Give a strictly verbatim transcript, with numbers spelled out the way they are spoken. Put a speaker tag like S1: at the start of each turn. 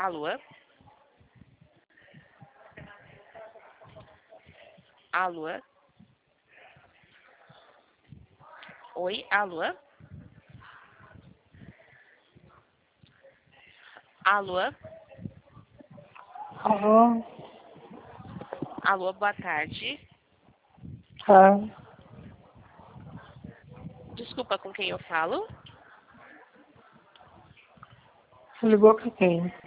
S1: Alô? Alô? Oi, alô? Alô?
S2: Alô?
S1: Alô, boa tarde.
S2: Tá.
S1: Desculpa, com quem eu falo?
S2: Você ligou pra quem?